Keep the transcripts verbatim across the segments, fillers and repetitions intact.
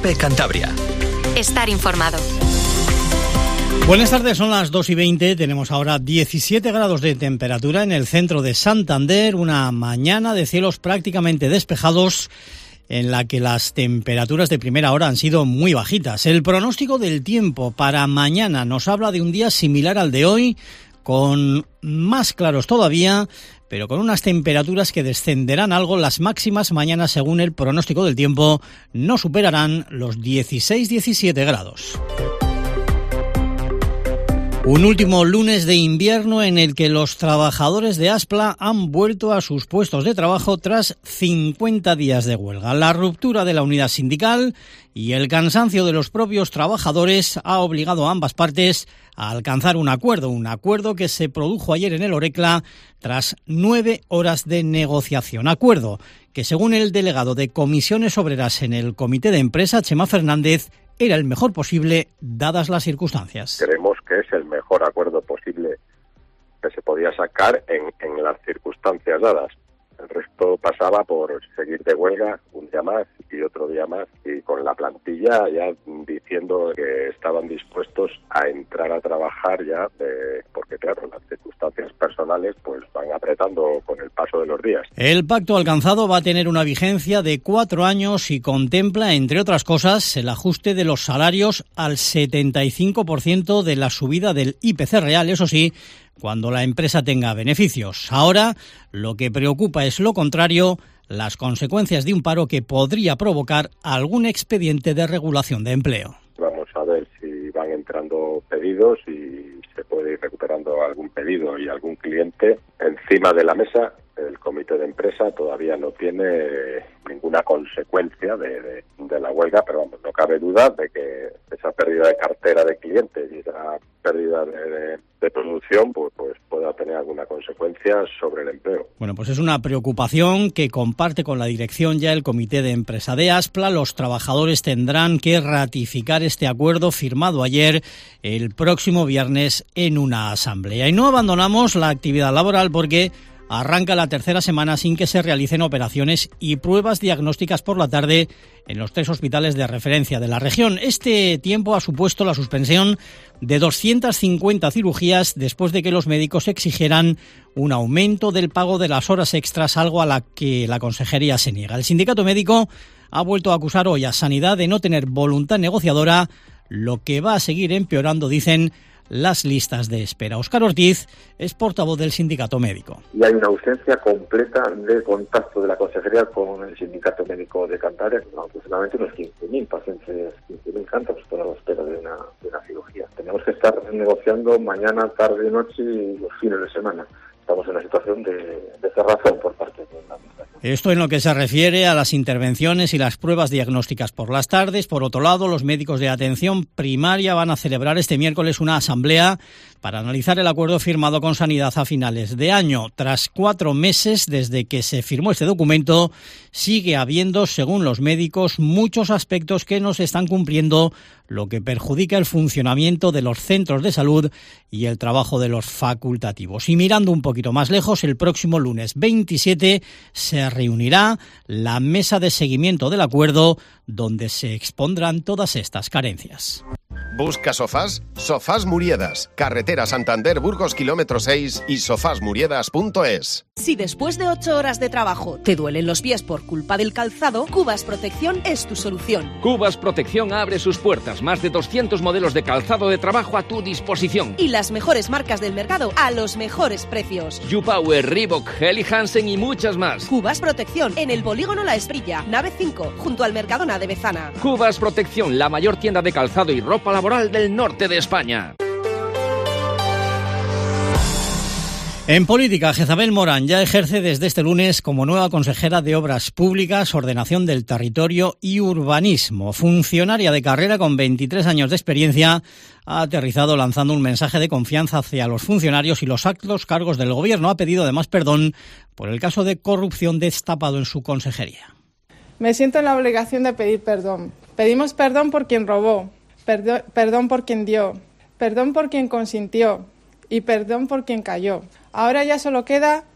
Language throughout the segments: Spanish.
COPE Cantabria. Estar informado. Buenas tardes, son las dos y veinte, tenemos ahora diecisiete grados de temperatura en el centro de Santander, una mañana de cielos prácticamente despejados en la que las temperaturas de primera hora han sido muy bajitas. El pronóstico del tiempo para mañana nos habla de un día similar al de hoy, con más claros todavía, pero con unas temperaturas que descenderán algo. Las máximas mañana, según el pronóstico del tiempo, no superarán los dieciséis diecisiete grados. Un último lunes de invierno en el que los trabajadores de Aspla han vuelto a sus puestos de trabajo tras cincuenta días de huelga. La ruptura de la unidad sindical y el cansancio de los propios trabajadores ha obligado a ambas partes a alcanzar un acuerdo, un acuerdo que se produjo ayer en el Orecla tras nueve horas de negociación. Acuerdo que, según el delegado de Comisiones Obreras en el Comité de Empresa, Chema Fernández, era el mejor posible dadas las circunstancias. Creemos que es el mejor acuerdo posible que se podía sacar en, en las circunstancias dadas. El resto pasaba por seguir de huelga un día más y otro día más, y con la plantilla ya diciendo que estaban dispuestos a entrar a trabajar ya, de, porque claro, las circunstancias personales pues van apretando con el paso de los días. El pacto alcanzado va a tener una vigencia de cuatro años y contempla, entre otras cosas, el ajuste de los salarios al setenta y cinco por ciento de la subida del I P C real, eso sí, cuando la empresa tenga beneficios. Ahora, lo que preocupa es lo contrario, las consecuencias de un paro que podría provocar algún expediente de regulación de empleo. Vamos a ver si van entrando pedidos y se puede ir recuperando algún pedido y algún cliente. Encima de la mesa, el comité de empresa todavía no tiene ninguna consecuencia de, de, de la huelga, pero vamos, no cabe duda de que esa pérdida de cartera de clientes y esa pérdida de, de, de producción pues, pues pueda tener alguna consecuencia sobre el empleo. Bueno, pues es una preocupación que comparte con la dirección ya el comité de empresa de Aspla. Los trabajadores tendrán que ratificar este acuerdo firmado ayer el próximo viernes en una asamblea. Y no abandonamos la actividad laboral porque arranca la tercera semana sin que se realicen operaciones y pruebas diagnósticas por la tarde en los tres hospitales de referencia de la región. Este tiempo ha supuesto la suspensión de doscientas cincuenta cirugías después de que los médicos exigieran un aumento del pago de las horas extras, algo a la que la consejería se niega. El sindicato médico ha vuelto a acusar hoy a Sanidad de no tener voluntad negociadora, lo que va a seguir empeorando, dicen, las listas de espera. Óscar Ortiz es portavoz del sindicato médico. Y hay una ausencia completa de contacto de la consejería con el sindicato médico de Cantabria, aproximadamente unos quince mil pacientes, quince mil cántabros están a la espera de una, de una cirugía. Tenemos que estar negociando mañana, tarde, noche y los fines de semana. Estamos en una situación de, de cerrazón por parte de la administración. Esto en lo que se refiere a las intervenciones y las pruebas diagnósticas por las tardes. Por otro lado, los médicos de atención primaria van a celebrar este miércoles una asamblea para analizar el acuerdo firmado con Sanidad a finales de año. Tras cuatro meses desde que se firmó este documento, sigue habiendo, según los médicos, muchos aspectos que no se están cumpliendo, lo que perjudica el funcionamiento de los centros de salud y el trabajo de los facultativos. Y mirando un poquito más lejos, el próximo lunes veintisiete se reunirá la mesa de seguimiento del acuerdo, donde se expondrán todas estas carencias. ¿Busca sofás? Sofás Muriedas, carretera Santander-Burgos, kilómetro seis y sofás muriedas punto es. Si después de ocho horas de trabajo te duelen los pies por culpa del calzado, Cubas Protección es tu solución. Cubas Protección abre sus puertas. Más de doscientos modelos de calzado de trabajo a tu disposición. Y las mejores marcas del mercado a los mejores precios. YouPower, Reebok, Helly Hansen y muchas más. Cubas Protección, en el Polígono La Esprilla, nave cinco, junto al Mercadona de Bezana. Cubas Protección, la mayor tienda de calzado y ropa laboral del norte de España. En política, Jezabel Morán ya ejerce desde este lunes como nueva consejera de Obras Públicas, Ordenación del Territorio y Urbanismo. Funcionaria de carrera con veintitrés años de experiencia, ha aterrizado lanzando un mensaje de confianza hacia los funcionarios y los altos cargos del gobierno. Ha pedido además perdón por el caso de corrupción destapado en su consejería. Me siento en la obligación de pedir perdón. Pedimos perdón por quien robó, perdón, perdón por quien dio, perdón por quien consintió y perdón por quien cayó. Ahora ya solo queda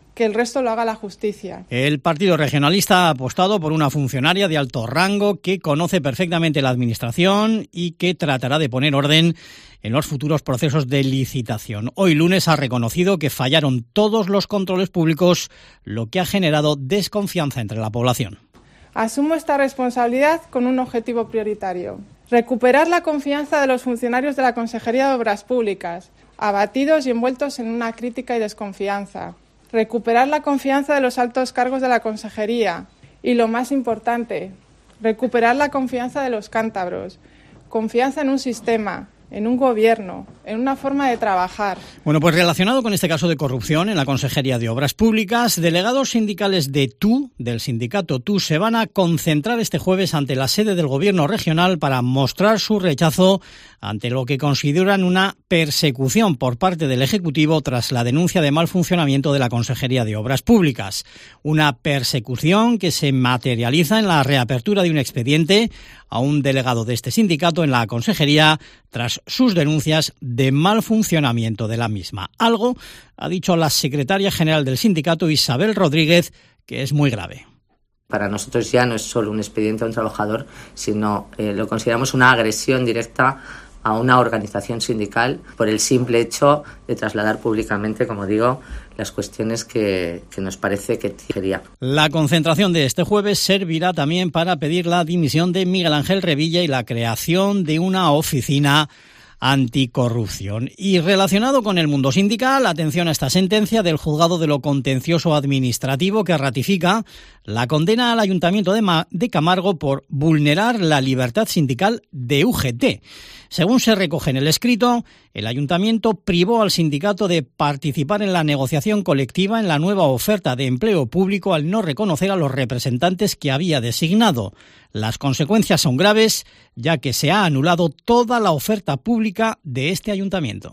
que el resto lo haga la justicia. El Partido Regionalista ha apostado por una funcionaria de alto rango que conoce perfectamente la administración y que tratará de poner orden en los futuros procesos de licitación. Hoy lunes ha reconocido que fallaron todos los controles públicos, lo que ha generado desconfianza entre la población. Asumo esta responsabilidad con un objetivo prioritario: recuperar la confianza de los funcionarios de la Consejería de Obras Públicas, abatidos y envueltos en una crítica y desconfianza. Recuperar la confianza de los altos cargos de la Consejería y, lo más importante, recuperar la confianza de los cántabros. Confianza en un sistema, en un gobierno, en una forma de trabajar. Bueno, pues relacionado con este caso de corrupción en la Consejería de Obras Públicas, delegados sindicales de T U, del sindicato T U, se van a concentrar este jueves ante la sede del Gobierno regional para mostrar su rechazo ante lo que consideran una persecución por parte del Ejecutivo tras la denuncia de mal funcionamiento de la Consejería de Obras Públicas. Una persecución que se materializa en la reapertura de un expediente a un delegado de este sindicato en la Consejería tras sus denuncias de mal funcionamiento de la misma. Algo, ha dicho la secretaria general del sindicato, Isabel Rodríguez, que es muy grave. Para nosotros ya no es solo un expediente a un trabajador, sino eh, lo consideramos una agresión directa a una organización sindical por el simple hecho de trasladar públicamente, como digo, las cuestiones que, que nos parece que quería. La concentración de este jueves servirá también para pedir la dimisión de Miguel Ángel Revilla y la creación de una oficina anticorrupción. Y relacionado con el mundo sindical, atención a esta sentencia del Juzgado de lo Contencioso Administrativo que ratifica la condena al Ayuntamiento de, Ma- de Camargo por vulnerar la libertad sindical de U G T. Según se recoge en el escrito, el Ayuntamiento privó al sindicato de participar en la negociación colectiva en la nueva oferta de empleo público al no reconocer a los representantes que había designado. Las consecuencias son graves, ya que se ha anulado toda la oferta pública de este ayuntamiento.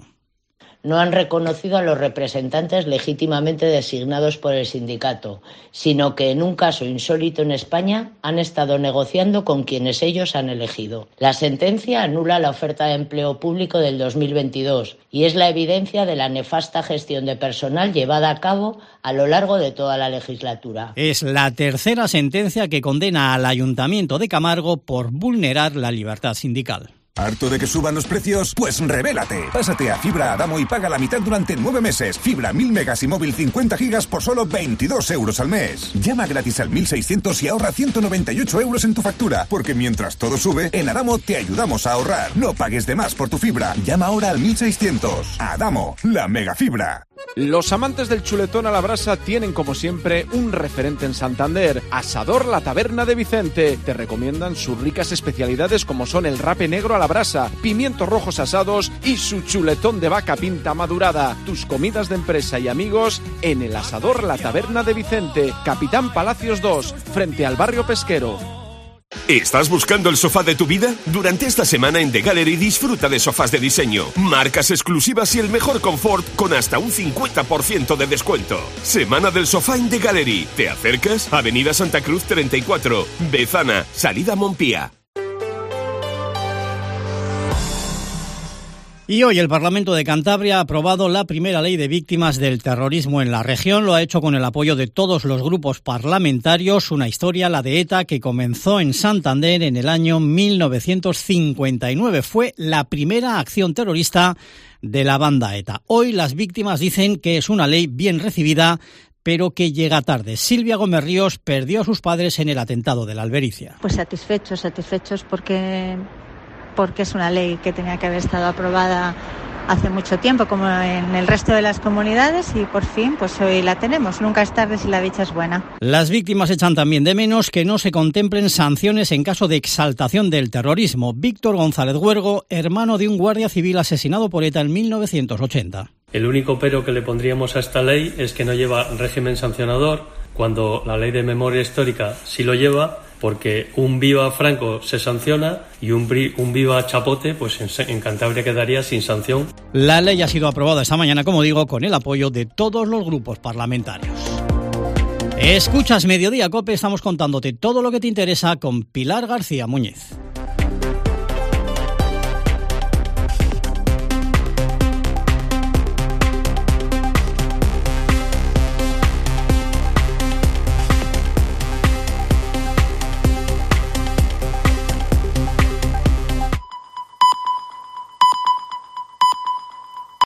No han reconocido a los representantes legítimamente designados por el sindicato, sino que en un caso insólito en España han estado negociando con quienes ellos han elegido. La sentencia anula la oferta de empleo público del dos mil veintidós y es la evidencia de la nefasta gestión de personal llevada a cabo a lo largo de toda la legislatura. Es la tercera sentencia que condena al Ayuntamiento de Camargo por vulnerar la libertad sindical. ¿Harto de que suban los precios? Pues revélate. Pásate a Fibra Adamo y paga la mitad durante nueve meses. Fibra mil megas y móvil cincuenta gigas por solo veintidós euros al mes. Llama gratis al mil seiscientos y ahorra ciento noventa y ocho euros en tu factura. Porque mientras todo sube, en Adamo te ayudamos a ahorrar. No pagues de más por tu fibra. Llama ahora al mil seiscientos. Adamo, la mega fibra. Los amantes del chuletón a la brasa tienen como siempre un referente en Santander, Asador La Taberna de Vicente. Te recomiendan sus ricas especialidades como son el rape negro a la brasa, pimientos rojos asados y su chuletón de vaca pinta madurada. Tus comidas de empresa y amigos en el Asador La Taberna de Vicente, Capitán Palacios dos, frente al barrio pesquero. ¿Estás buscando el sofá de tu vida? Durante esta semana en The Gallery disfruta de sofás de diseño, marcas exclusivas y el mejor confort con hasta un cincuenta por ciento de descuento. Semana del sofá en The Gallery. ¿Te acercas? Avenida Santa Cruz treinta y cuatro, Bezana, salida Montpía. Y hoy el Parlamento de Cantabria ha aprobado la primera ley de víctimas del terrorismo en la región. Lo ha hecho con el apoyo de todos los grupos parlamentarios. Una historia, la de ETA, que comenzó en Santander en el año mil novecientos cincuenta y nueve. Fue la primera acción terrorista de la banda ETA. Hoy las víctimas dicen que es una ley bien recibida, pero que llega tarde. Silvia Gómez Ríos perdió a sus padres en el atentado de la Albericia. Pues satisfechos, satisfechos porque... porque es una ley que tenía que haber estado aprobada hace mucho tiempo, como en el resto de las comunidades, y por fin, pues hoy la tenemos. Nunca es tarde si la dicha es buena. Las víctimas echan también de menos que no se contemplen sanciones en caso de exaltación del terrorismo. Víctor González Huergo, hermano de un guardia civil asesinado por ETA en mil novecientos ochenta. El único pero que le pondríamos a esta ley es que no lleva régimen sancionador, cuando la ley de memoria histórica sí lo lleva, porque un viva Franco se sanciona y un, un viva Chapote, pues en, en Cantabria quedaría sin sanción. La ley ha sido aprobada esta mañana, como digo, con el apoyo de todos los grupos parlamentarios. Escuchas Mediodía Cope, estamos contándote todo lo que te interesa con Pilar García Muñiz.